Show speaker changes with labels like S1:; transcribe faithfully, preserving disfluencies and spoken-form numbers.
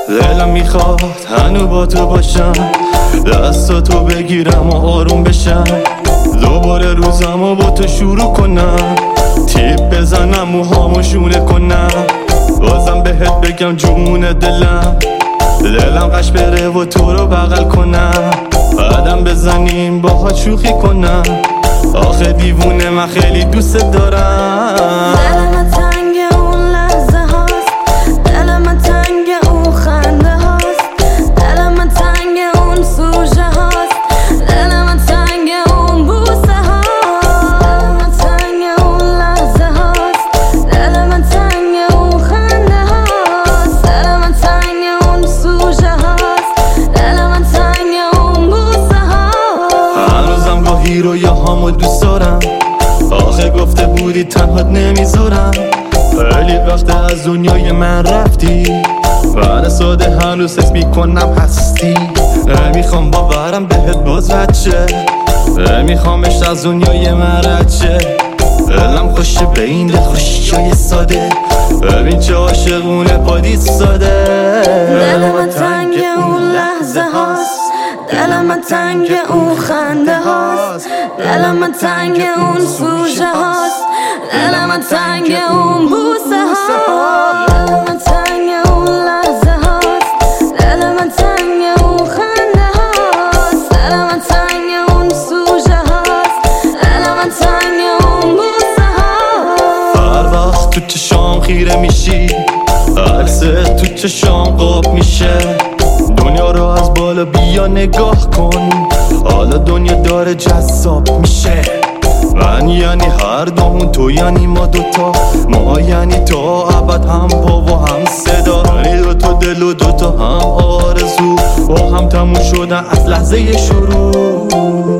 S1: دلم میخواد هنو با تو باشم، دستاتو بگیرم و آروم بشم، دوباره روزمو با تو شروع کنم، تیپ بزنم موهامو شونه کنم، بازم بهت بگم جون دلم، دلم قش بره و تو رو بغل کنم، قدم بزنیم باهات شوخی کنم، آخه دیوونه من خیلی دوست دارم.
S2: دل من تنگ اون لحظه هاست، دل من تنگ اون خنده هاست، دل من تنگ اون سوژه هاست، دل من تنگ اون بوسه هاست، دل من تنگ اون لحظه هاست، دل من تنگ اون خنده هاست، دل من تنگ اون سوژه هاست، دل من تنگ اون بوسه هاست.
S1: هنوزم گاهی رو یا همو دوست دارم، آخه گفته بودی تنهات نمیذارم، خیلی وقت از دنیای من رفتی، من ساده هنوز حس میکنم هستی، نمیخوام باورم بهت باز بچه، نمیخوامش از دنیای من رچه، دلم خوشه به این دل خوشیای ساده، ببین چه عاشقونه پادیت ساده.
S2: دل من تنگ اون لحظه هاست، دل من تنگ اون خنده هاست، دل من تنگ اون سوژه هاست، دل من تنگ اون بوسه هاست، دل من تنگ اون لحظه هاست، دل من تنگ اون خنده هاست، دل من تنگ اون سوژه هاست، دل من تنگ اون بوسه هاست.
S1: هر وقت تو چشام خیره میشی، عکس تو چشام قاب میشه، دنیا رو از بالا بیا نگاه کن، حالا دنیا داره جذاب میشه، من یعنی هر دومون، تو یعنی ما دوتا، ما یعنی تا ابد هم پا و هم صدا، یعنی دوتا دل و دوتا هم آرزو، با هم تموم شدن از لحظه شروع.